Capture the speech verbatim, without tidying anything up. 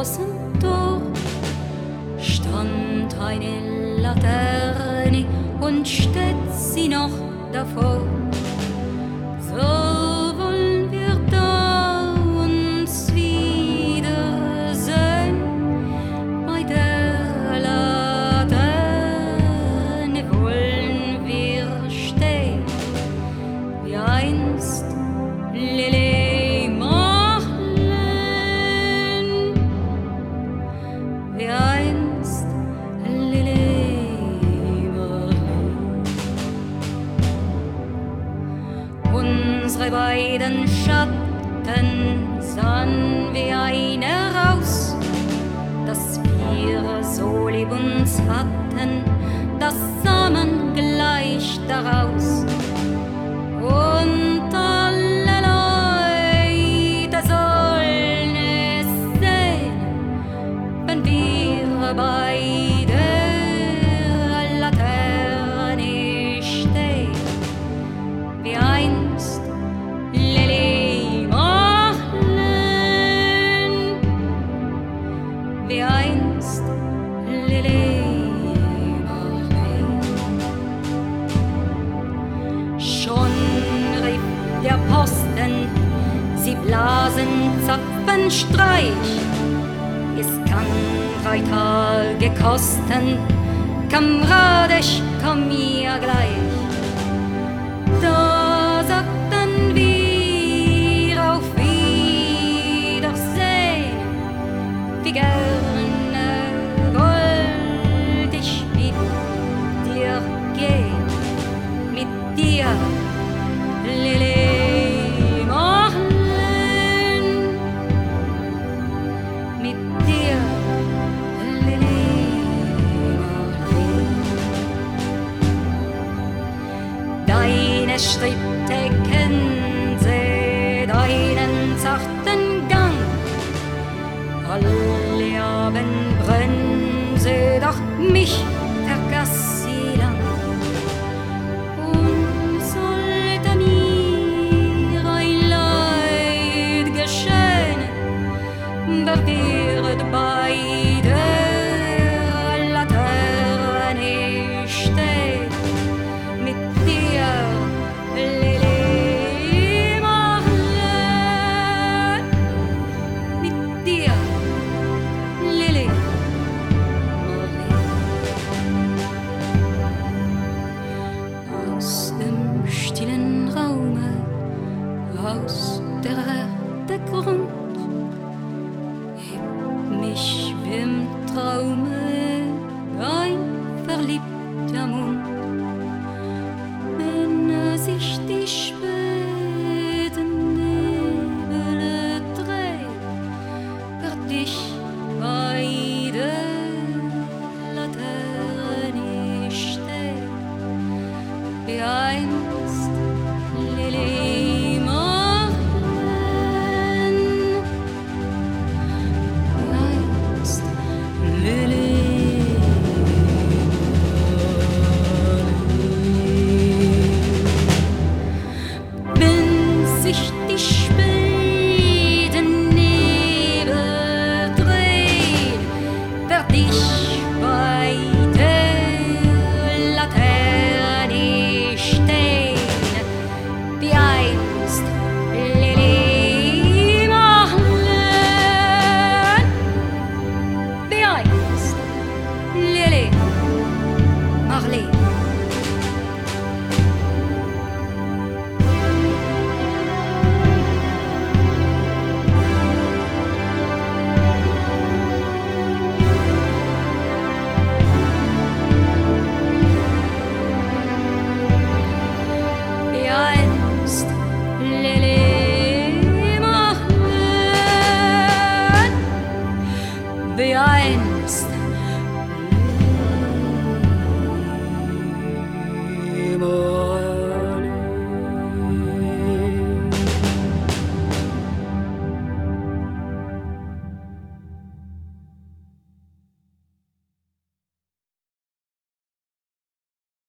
großen Tor stand eine Laterne und steht sie noch davor. So wollen wir da uns wiedersehen, bei der Laterne wollen wir stehen, wie einst Lili Marleen, wie einst Lili Marleen. Unsere beiden Schatten sahen wie eine raus, dass wir so lieb uns hatten, das sah man gleich daraus. Und alle Leute sollen es sehen, wenn wir bei der Laterne stehen, wie einst Lili Marleen, wie einst Lili Marleen. Schon rief der Posten, sie blasen Zapfenstreich. Es kann drei Tage kosten, Kameradisch, komm mir gleich. Da sagten wir auf Wiedersehen, wie gerne wollt ich mit dir gehen, mit dir, Lili Marleen, mit dir, Lili Marleen. Deine Schritte kennen sie, deinen zarten Gang. Alle Abend brennen sie, doch mich vergaß sie lang. Und sollte mir ein Leid geschehen, wer wird bei